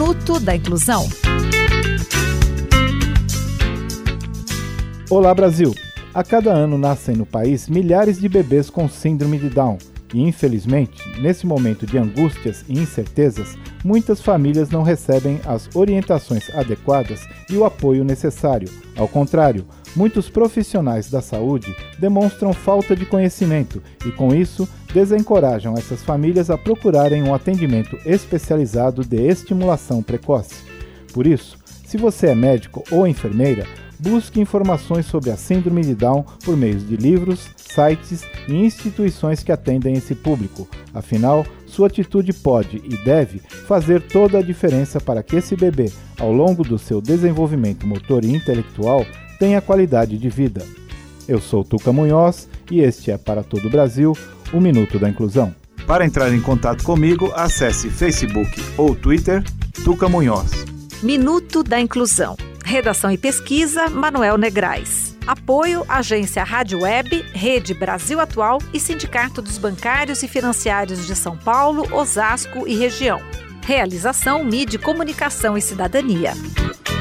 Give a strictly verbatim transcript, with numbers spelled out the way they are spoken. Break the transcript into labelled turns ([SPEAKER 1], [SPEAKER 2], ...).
[SPEAKER 1] Minuto da Inclusão.
[SPEAKER 2] Olá, Brasil! A cada ano nascem no país milhares de bebês com síndrome de Down e, infelizmente, nesse momento de angústias e incertezas, muitas famílias não recebem as orientações adequadas e o apoio necessário. Ao contrário, muitos profissionais da saúde demonstram falta de conhecimento e, com isso, desencorajam essas famílias a procurarem um atendimento especializado de estimulação precoce. Por isso, se você é médico ou enfermeira, busque informações sobre a síndrome de Down por meio de livros, sites e instituições que atendem esse público. Afinal, sua atitude pode e deve fazer toda a diferença para que esse bebê, ao longo do seu desenvolvimento motor e intelectual, tenha qualidade de vida. Eu sou Tuca Munhoz e este é para todo o Brasil, o Minuto da Inclusão.
[SPEAKER 3] Para entrar em contato comigo, acesse Facebook ou Twitter, Tuca Munhoz.
[SPEAKER 1] Minuto da Inclusão. Redação e pesquisa, Manuel Negrais. Apoio, Agência Rádio Web, Rede Brasil Atual e Sindicato dos Bancários e Financiários de São Paulo, Osasco e região. Realização, Mídia, Comunicação e Cidadania.